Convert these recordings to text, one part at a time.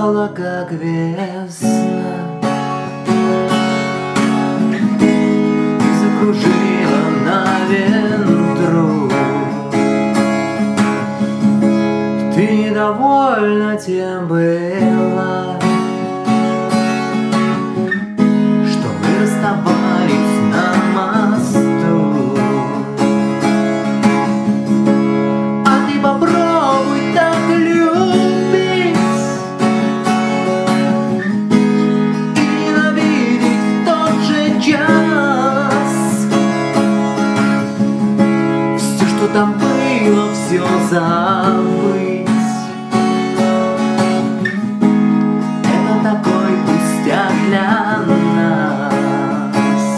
упала, как весна, и закружила на ветру. Ты недовольна тем была, что мы расставались на мосту. А ты попробуй так любить и ненавидеть в тот же час. Все, что там было, все забыть. Это такой пустяк для нас.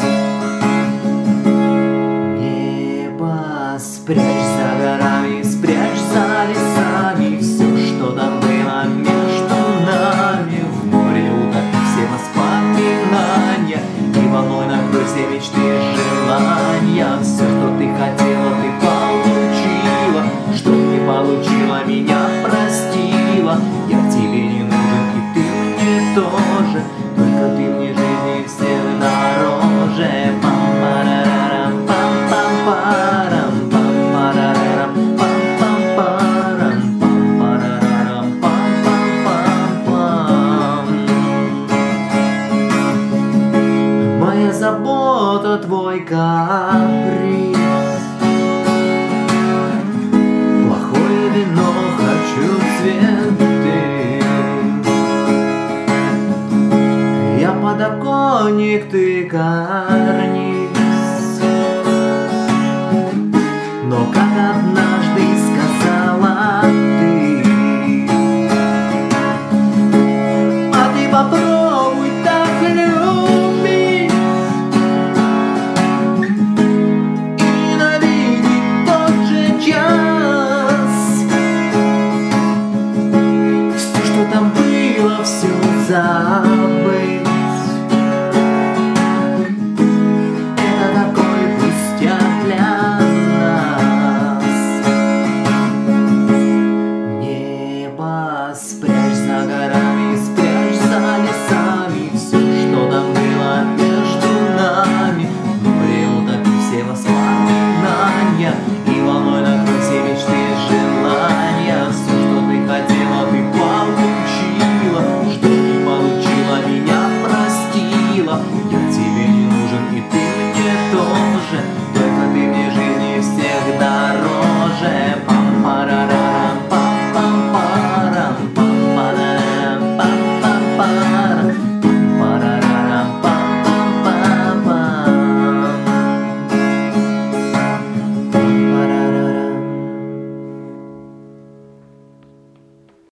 Небо спрячь за горами, спрячь за лесами. Все, что там было между нами, в море утопи все воспоминания, и волной накрой все мечты и желания. Все, что ты хотела, ты получила. Что не получила, меня простила. Я тебе не нужен, и ты мне тоже. Только ты мне жизни всех дороже. Пам-парарам, пам-пам-парам, пам-парарам, пам-пам-парам, пам-парарам, пам-пам-пам. Моя забота, твой каприз. Плохое вино, хочу цветы. Я подоконник, ты карниз. Но как однажды сказала ты, а ты попробуй так любить и ненавидеть тот же час. Все, что там было, все забыть. Это такой пустяк для нас. Небо спрячь за горами, спрячь за лесами. Все, что там было между нами, в море утопи все воспоминания, и волной накрой все мечты и желания. Все, что ты хотела, ты получила. Что не получила, меня простила. Я тебе не нужен, и ты мне тоже. Только ты мне жизни всех дороже.